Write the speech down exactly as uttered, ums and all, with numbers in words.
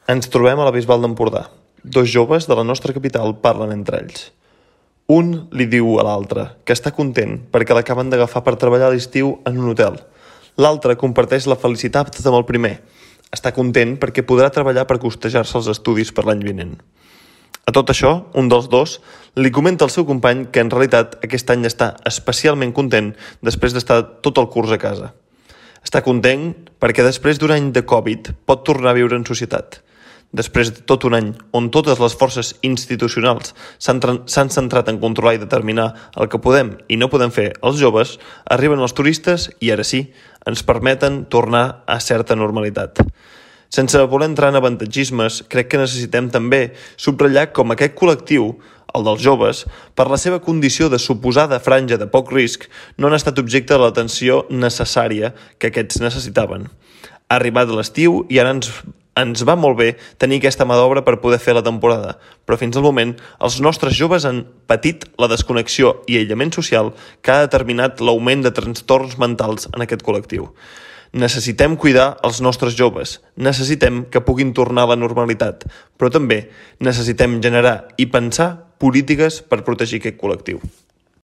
Ens trobem a la Bisbal d'Empordà. Dos joves de la nostra capital parlen entre ells. Un li diu a l'altre que està content perquè l'acaben d'agafar per treballar a l'estiu en un hotel. L'altre comparteix la felicitat amb el primer. Està content perquè podrà treballar per costejar-se els estudis per l'any vinent. A tot això, un dels dos li comenta al seu company que en realitat aquest any està especialment content després d'estar tot el curs a casa. Està content perquè després d'un any de Covid pot tornar a viure en societat. Després de tot un any on totes les forces institucionals s'han centrat en controlar i determinar el que podem i no podem fer els joves, arriben els turistes i ara sí, ens permeten tornar a certa normalitat. Sense voler entrar en avantatgismes, crec que necessitem també subratllar com aquest col·lectiu, el dels joves, per la seva condició de suposada franja de poc risc, no han estat objecte de l'atenció necessària que aquests necessitaven. Ha arribat l'estiu i ara ens, ens va molt bé tenir aquesta mà d'obra per poder fer la temporada, però fins al moment els nostres joves han patit la desconnexió i aïllament social que ha determinat l'augment de trastorns mentals en aquest col·lectiu. Necessitem cuidar els nostres joves, necessitem que puguin tornar a la normalitat, però també necessitem generar i pensar polítiques per protegir aquest col·lectiu.